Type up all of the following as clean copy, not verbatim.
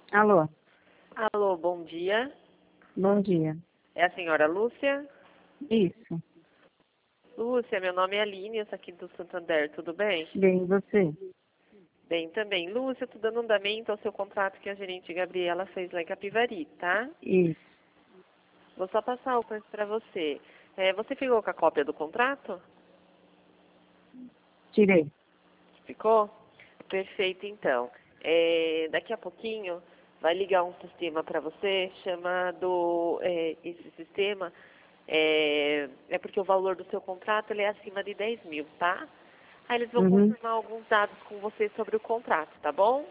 Alô, Alô, bom dia. bom dia. É a senhora Lúcia? Isso, Lúcia, meu nome é Aline, eu sou aqui do Santander, tudo bem? bem, e você? Bem também. Lúcia, eu tô dando andamento ao seu contrato que a gerente Gabriela fez lá em Capivari, tá? Isso, Vou só passar o preço para você. Você ficou com a cópia do contrato? tirei. Ficou? Perfeito, então. Daqui a pouquinho vai ligar um sistema para você chamado, esse sistema, é porque o valor do seu contrato ele é acima de 10 mil, tá? Aí eles vão Uhum. confirmar alguns dados com você sobre o contrato, tá bom?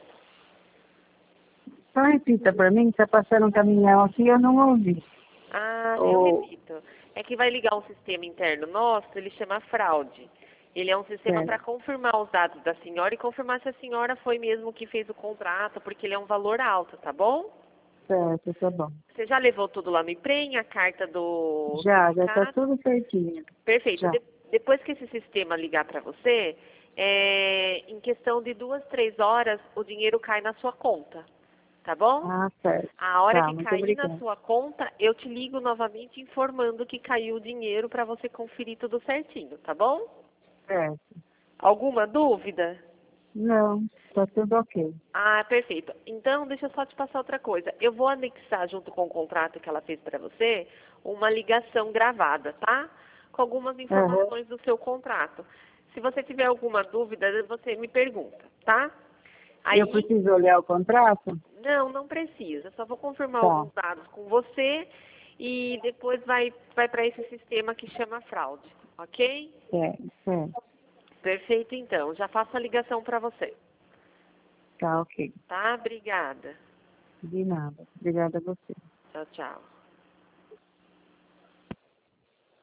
Só repita para mim, está passando um caminhão aqui e eu não ouvi. Ah, eu Oh, repito. É que vai ligar um sistema interno nosso, ele chama fraude. Ele é um sistema para certo, confirmar os dados da senhora e confirmar se a senhora foi mesmo que fez o contrato, porque ele é um valor alto, tá bom? certo, tá bom. Você já levou tudo lá no IPREM, a carta do Já está sindicato? tudo certinho. Perfeito. Já. Depois que esse sistema ligar para você, em questão de 2, 3 horas, o dinheiro cai na sua conta, tá bom? Ah, certo. A hora Tá, que muito cair na obrigada. sua conta, eu te ligo novamente informando que caiu o dinheiro para você conferir tudo certinho, tá bom? Certo. Alguma dúvida? Não, está tudo ok. Ah, perfeito. Então, deixa eu só te passar outra coisa. Eu vou anexar junto com o contrato que ela fez para você uma ligação gravada, tá? Com algumas Aham. informações do seu contrato. Se você tiver alguma dúvida, você me pergunta, tá? Eu Aí, preciso olhar o contrato? não precisa. Só vou confirmar Tá, alguns dados com você e depois vai para esse sistema que chama fraude, ok? certo, certo. Perfeito, então. Já faço a ligação para você, Tá ok. tá? Obrigada. De nada. Obrigada a você. Tchau, tchau.